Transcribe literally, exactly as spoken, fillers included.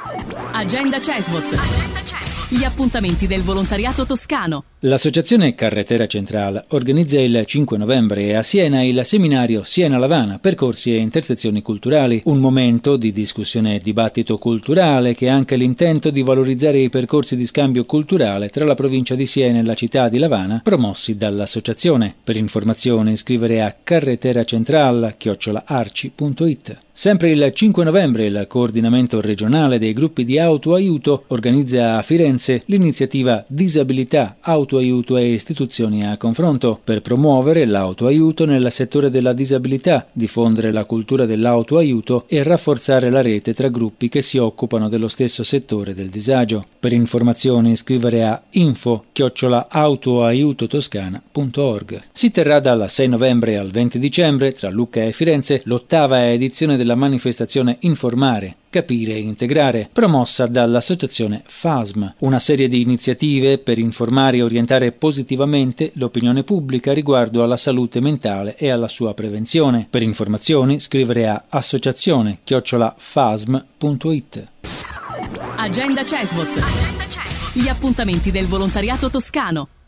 Agenda Cesvot. Gli appuntamenti del volontariato toscano. L'Associazione Carretera Central organizza il cinque novembre a Siena il seminario Siena-Lavana, percorsi e intersezioni culturali, un momento di discussione e dibattito culturale che ha anche l'intento di valorizzare i percorsi di scambio culturale tra la provincia di Siena e la città di Lavana, promossi dall'associazione. Per informazioni scrivere a carreteracentral chiocciola arci punto it. Sempre il cinque novembre il coordinamento regionale dei gruppi di autoaiuto organizza a Firenze l'iniziativa Disabilità, autoaiuto e istituzioni a confronto per promuovere l'autoaiuto nel settore della disabilità, diffondere la cultura dell'autoaiuto e rafforzare la rete tra gruppi che si occupano dello stesso settore del disagio. Per informazioni scrivere a info chiocciola autoaiutotoscana punto org. Si terrà dal sei novembre al venti dicembre tra Lucca e Firenze l'ottava edizione della manifestazione Informare, Capire e Integrare, promossa dall'associazione F A S M, una serie di iniziative per informare e orientare positivamente l'opinione pubblica riguardo alla salute mentale e alla sua prevenzione. Per informazioni scrivere a associazione chiocciola fasm punto it. Agenda Cesvot. Gli appuntamenti del volontariato toscano.